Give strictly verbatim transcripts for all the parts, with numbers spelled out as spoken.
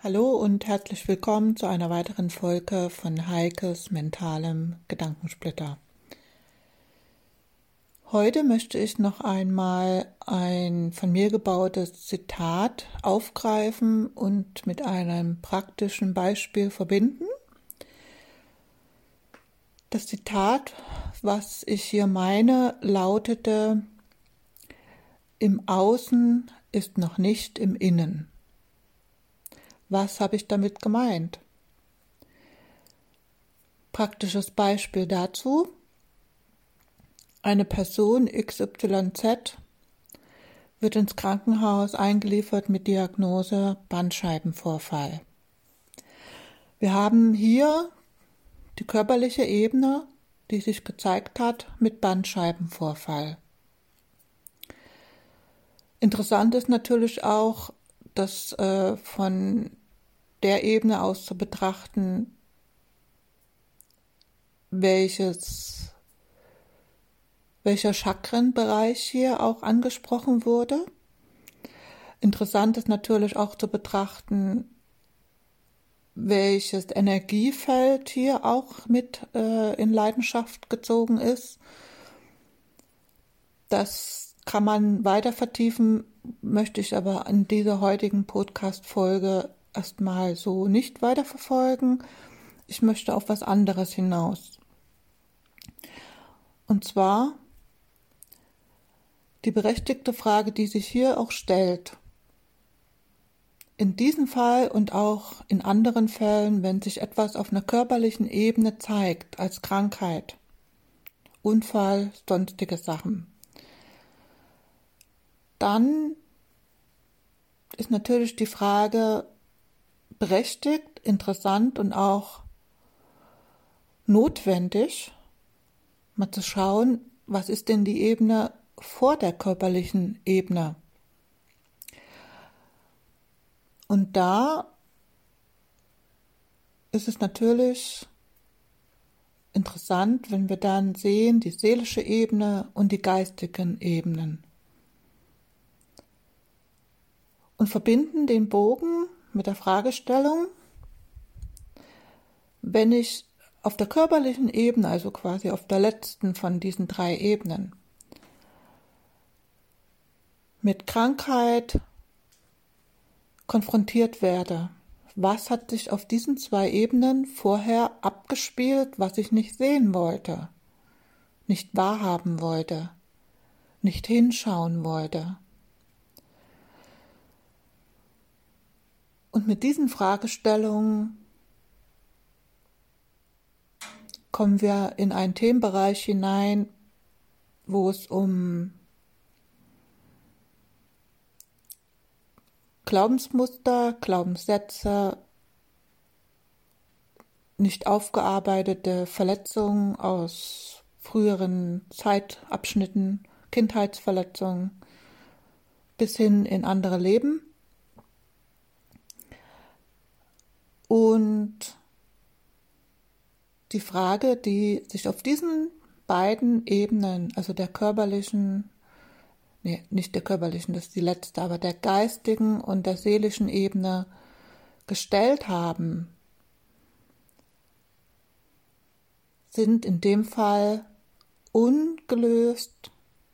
Hallo und herzlich willkommen zu einer weiteren Folge von Heikes mentalem Gedankensplitter. Heute möchte ich noch einmal ein von mir gebautes Zitat aufgreifen und mit einem praktischen Beispiel verbinden. Das Zitat, was ich hier meine, lautete: Im Außen ist noch nicht im Innen. Was habe ich damit gemeint? Praktisches Beispiel dazu: Eine Person X Y Z wird ins Krankenhaus eingeliefert mit Diagnose Bandscheibenvorfall. Wir haben hier die körperliche Ebene, die sich gezeigt hat mit Bandscheibenvorfall. Interessant ist natürlich auch, das äh, von der Ebene aus zu betrachten, welches, welcher Chakrenbereich hier auch angesprochen wurde. Interessant ist natürlich auch zu betrachten, welches Energiefeld hier auch mit äh, in Leidenschaft gezogen ist. Das kann man weiter vertiefen, möchte ich aber in dieser heutigen Podcast-Folge erstmal so nicht weiterverfolgen. Ich möchte auf was anderes hinaus. Und zwar die berechtigte Frage, die sich hier auch stellt. In diesem Fall und auch in anderen Fällen, wenn sich etwas auf einer körperlichen Ebene zeigt, als Krankheit, Unfall, sonstige Sachen, dann ist natürlich die Frage berechtigt, interessant und auch notwendig, mal zu schauen, was ist denn die Ebene vor der körperlichen Ebene? Und da ist es natürlich interessant, wenn wir dann sehen, die seelische Ebene und die geistigen Ebenen. Und verbinden den Bogen mit der Fragestellung: Wenn ich auf der körperlichen Ebene, also quasi auf der letzten von diesen drei Ebenen, mit Krankheit konfrontiert werde, was hat sich auf diesen zwei Ebenen vorher abgespielt, was ich nicht sehen wollte, nicht wahrhaben wollte, nicht hinschauen wollte? Und mit diesen Fragestellungen kommen wir in einen Themenbereich hinein, wo es um Glaubensmuster, Glaubenssätze, nicht aufgearbeitete Verletzungen aus früheren Zeitabschnitten, Kindheitsverletzungen bis hin in andere Leben. Und die Frage, die sich auf diesen beiden Ebenen, also der körperlichen, nee, nicht der körperlichen, das ist die letzte, aber der geistigen und der seelischen Ebene gestellt haben, sind in dem Fall ungelöst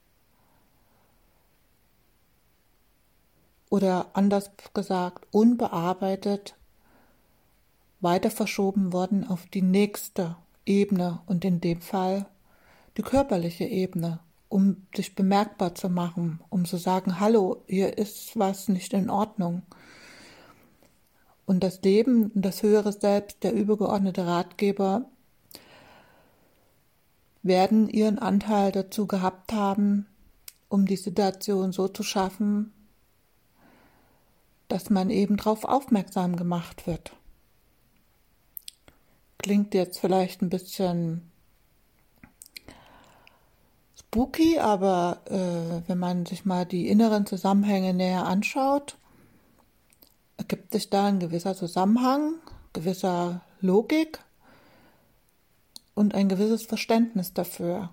oder anders gesagt unbearbeitet weiter verschoben worden auf die nächste Ebene und in dem Fall die körperliche Ebene, um sich bemerkbar zu machen, um zu sagen, hallo, hier ist was nicht in Ordnung. Und das Leben, das höhere Selbst, der übergeordnete Ratgeber, werden ihren Anteil dazu gehabt haben, um die Situation so zu schaffen, dass man eben darauf aufmerksam gemacht wird. Klingt jetzt vielleicht ein bisschen spooky, aber äh, wenn man sich mal die inneren Zusammenhänge näher anschaut, ergibt sich da ein gewisser Zusammenhang, gewisser Logik und ein gewisses Verständnis dafür.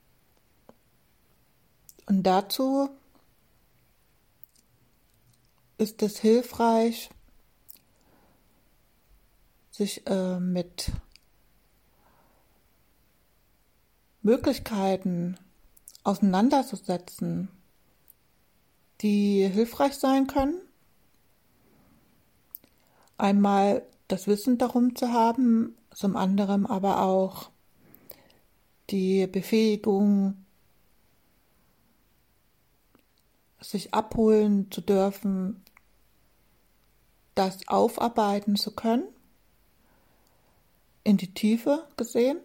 Und dazu ist es hilfreich, sich äh, mit Möglichkeiten auseinanderzusetzen, die hilfreich sein können. Einmal das Wissen darum zu haben, zum anderen aber auch die Befähigung, sich abholen zu dürfen, das aufarbeiten zu können, in die Tiefe gesehen,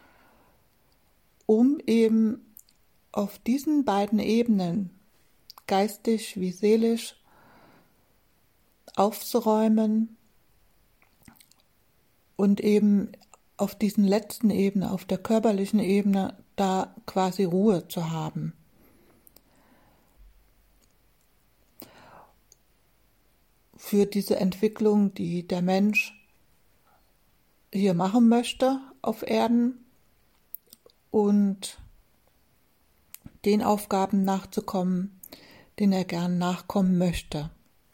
um eben auf diesen beiden Ebenen, geistig wie seelisch, aufzuräumen und eben auf diesen letzten Ebene, auf der körperlichen Ebene, da quasi Ruhe zu haben. Für diese Entwicklung, die der Mensch hier machen möchte auf Erden und den Aufgaben nachzukommen, denen er gern nachkommen möchte.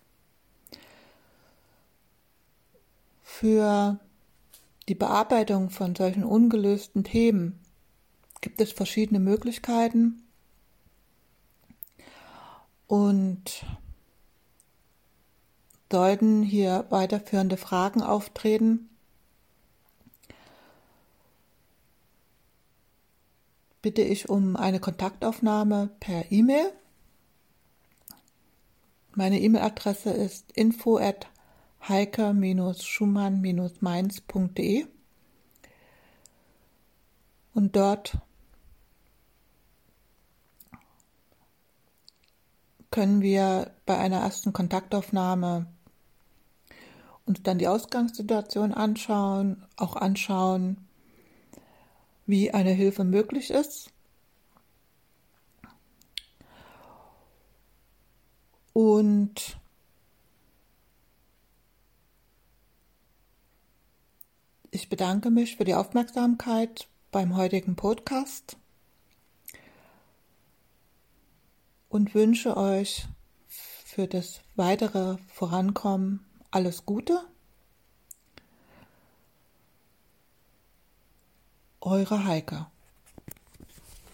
Für die Bearbeitung von solchen ungelösten Themen gibt es verschiedene Möglichkeiten und sollten hier weiterführende Fragen auftreten, bitte ich um eine Kontaktaufnahme per E-Mail. Meine E-Mail-Adresse ist info at heike schumann mainz punkt de und dort können wir bei einer ersten Kontaktaufnahme uns dann die Ausgangssituation anschauen, auch anschauen, wie eine Hilfe möglich ist. Und ich bedanke mich für die Aufmerksamkeit beim heutigen Podcast und wünsche euch für das weitere Vorankommen alles Gute. Eure Heike.